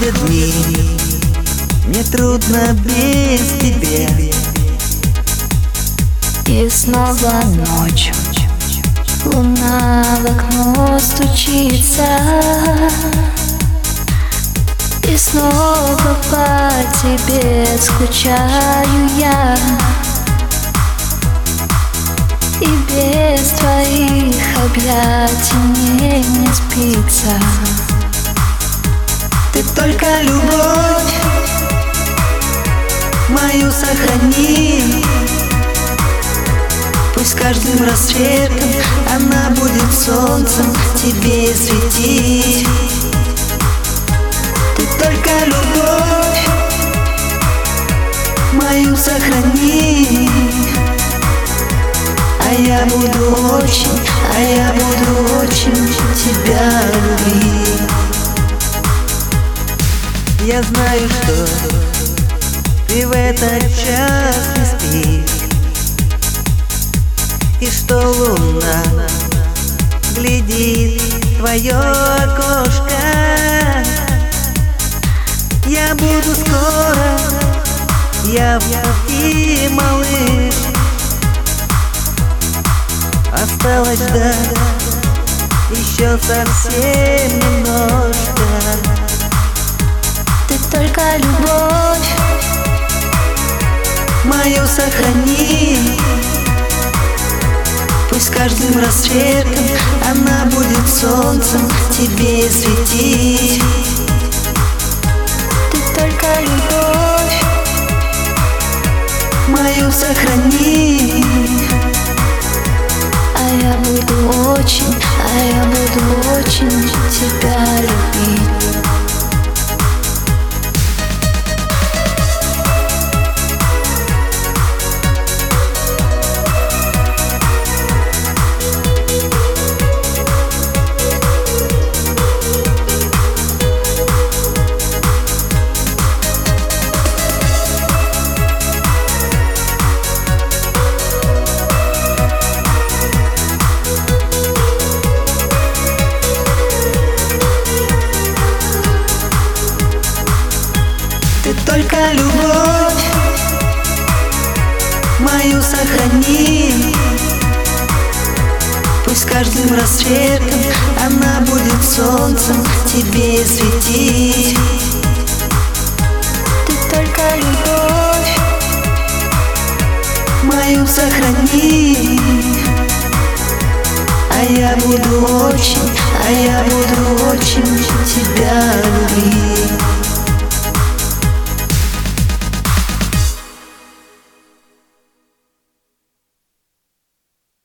Проходят дни, мне трудно без тебя. И снова ночь, луна в окно стучится, и снова по тебе скучаю я. И без твоих объятий мне не спится. Ты только любовь мою сохрани. Пусть каждым рассветом она будет солнцем тебе светить. Ты только любовь мою сохрани. А я буду очень тебя любить. Я знаю, что ты в этот час не спишь, и что луна глядит в твое окошко. Я буду скоро, я в пути, малыш. Осталось ждать еще совсем немножко. Ты только любовь мою сохрани. Пусть каждым рассветом она будет солнцем тебе светить. Ты только любовь мою сохрани. А я буду очень тебя любить. Ты только любовь мою сохрани. Пусть каждым рассветом она будет солнцем тебе светить. Ты только любовь мою сохрани. А я буду очень тебя любить.